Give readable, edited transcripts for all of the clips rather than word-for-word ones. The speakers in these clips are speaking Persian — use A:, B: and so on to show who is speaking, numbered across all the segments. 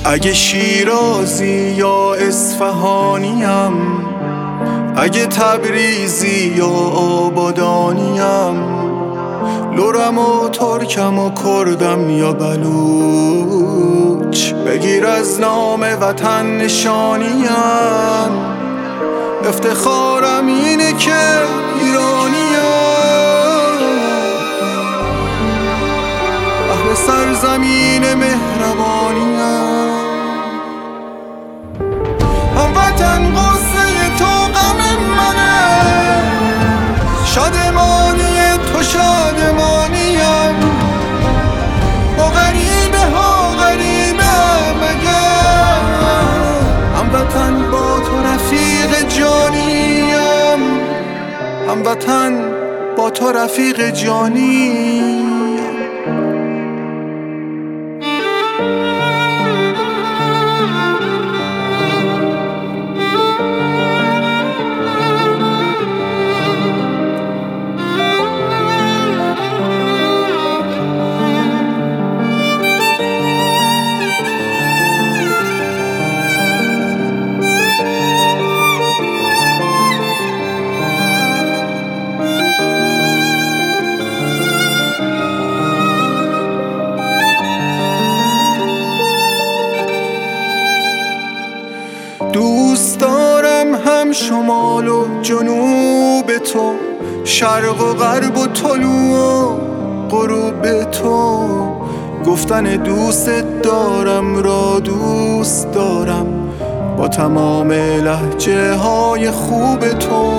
A: اگه شیرازی یا اصفهانیم، اگه تبریزی یا آبادانیم، لرم و ترکم و کردم یا بلوچ، بگیر از نام وطن نشانیم. افتخارم اینه که ایرانیم، اهل سرزمین مهربانیم. هموطن قصه تو غم منه، شادمانی تو شادمانیم. با غریبه ها غریبه مگه، هموطن با تو رفیق جانیم. هموطن با تو رفیق جانیم. دوست دارم هم شمال و جنوب تو، شرق و غرب و طلوع و غروب تو. گفتن دوست دارم را دوست دارم با تمام لهجه های خوب تو.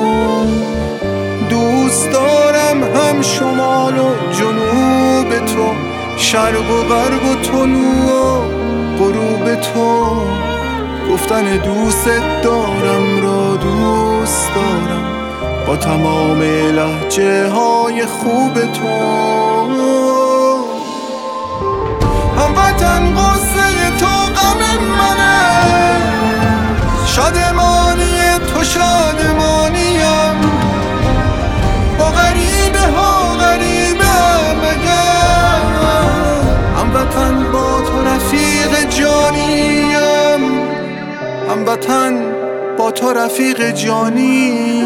A: دوست دارم هم شمال و جنوب تو، شرق و غرب و طلوع و غروب تو. گفتن دوست دارم را دوست دارم با تمام لهجه های خوب تو. هموطن قصه تو غم منه، شادمانی تو شادمانیم. با غریبه ها غریبه مگه، هموطن با تو رفیق جانیم. هموطن با تو رفیق جانی.